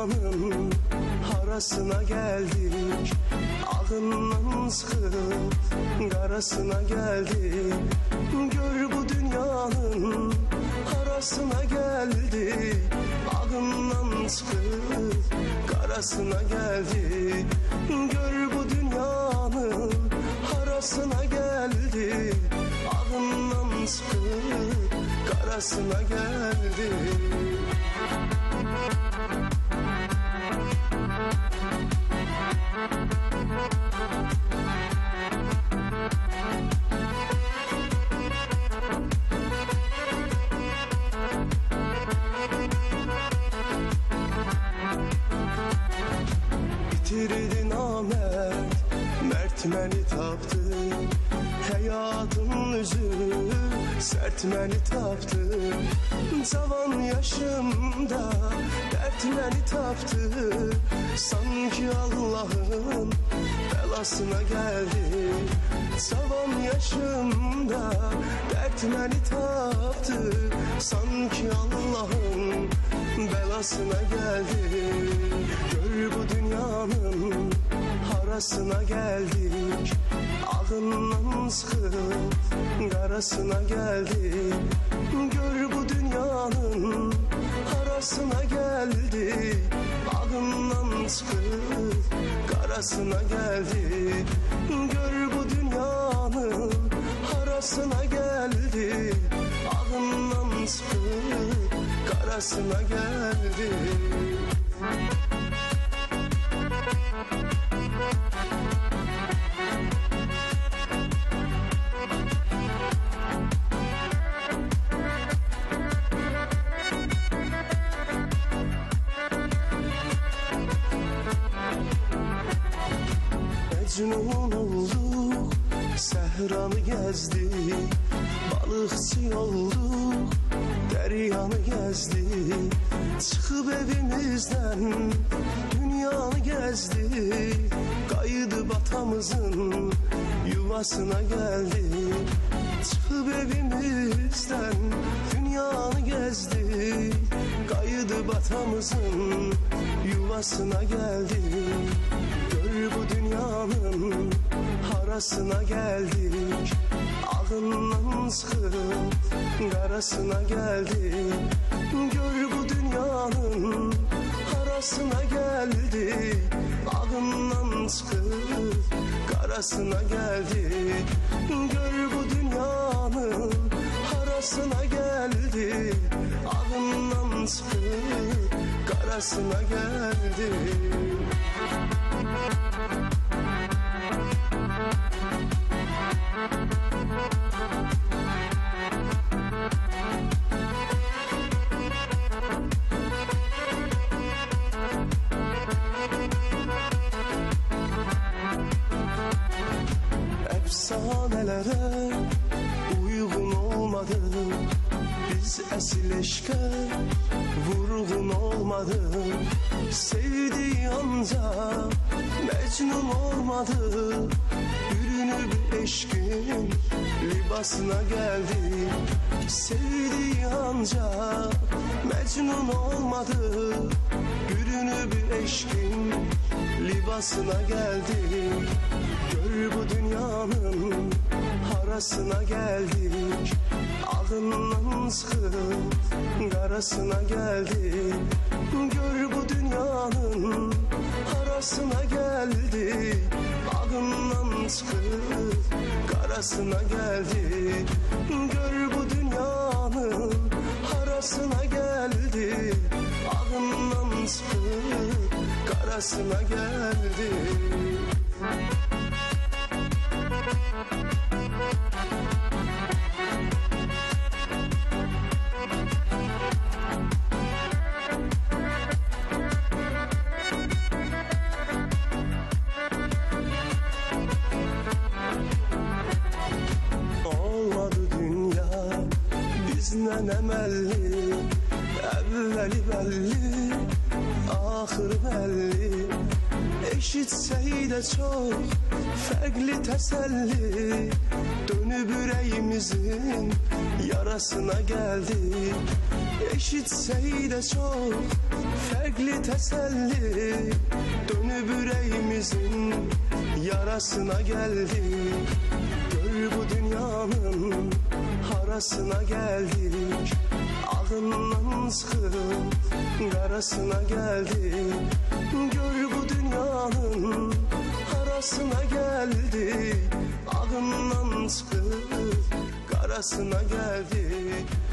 dünyanın harasına geldik. Ağından sıkıp karasına geldik. Gör bu dünyanın harasına geldik. Ağından sıkıp karasına geldik. Gör bu dünyanın harasına geldik. Ağından sıkıp karasına geldik. Bitirdin Ahmet, mert məni tapdı. Hayatın üzü sert məni tapdı. Cavan yaşımda dert məni tapdı. Sanki Allah'ın belasına geldi. Cavan yaşımda dert məni tapdı. Sanki Allah'ın belasına geldi. Gör bu dünyanın harasına geldik. Ağından sıkıp karasına geldik. Gör bu dünyanın harasına geldik. Ağından sıkıp karasına geldik. Gör bu dünyanın harasına geldik. Ağından sıkıp karasına geldik. Mecnun olduk, sehranı gezdik. Balıkçı olduk, deryanı gezdik. Çıkıp evimizden dünyanı gezdik. Kaydı batamızın yuvasına geldik. Çıkıp evimizden dünyanı gezdik. Kaydı batamızın yuvasına geldik. Gör bu dünyanın harasına geldik. Ağından sıkıp karasına geldik. Gör bu dünyanın harasına geldik. Ağından sıkıp karasına geldik. Gör bu dünyanın harasına geldik. Ağından sıkıp karasına geldik. Efsanelere uygun olmadı. Biz esil eşke vurgun olmadı. Sevdiği anca Mecnun olmadı. Bürünüp eşkin libasına geldi. Sevdiği anca Mecnun olmadı. Bürünüp eşkin libasına geldi. Gör bu dünyanın harasına geldik. Ağından sıkıp karasına geldik. Gör bu dünyanın harasına geldik. Ağından sıkıp karasına geldik. Gör bu dünyanın harasına geldik. Ağından sıkıp karasına geldik. Olmadı dünya bizden emelli. Evveli belli, ahırı belli. Eşitseydi çok farklı teselli. Dönüp yüreğimiz yüreğimizin yarasına geldik. Eşitseydi çok farklı teselli, dönüp yüreğimizin yarasına geldik. Gör bu dünyanın harasına geldik, ağından sıkıp karasına geldik. Gör bu dünyanın harasına geldik, ağından sıkıp karasına geldik.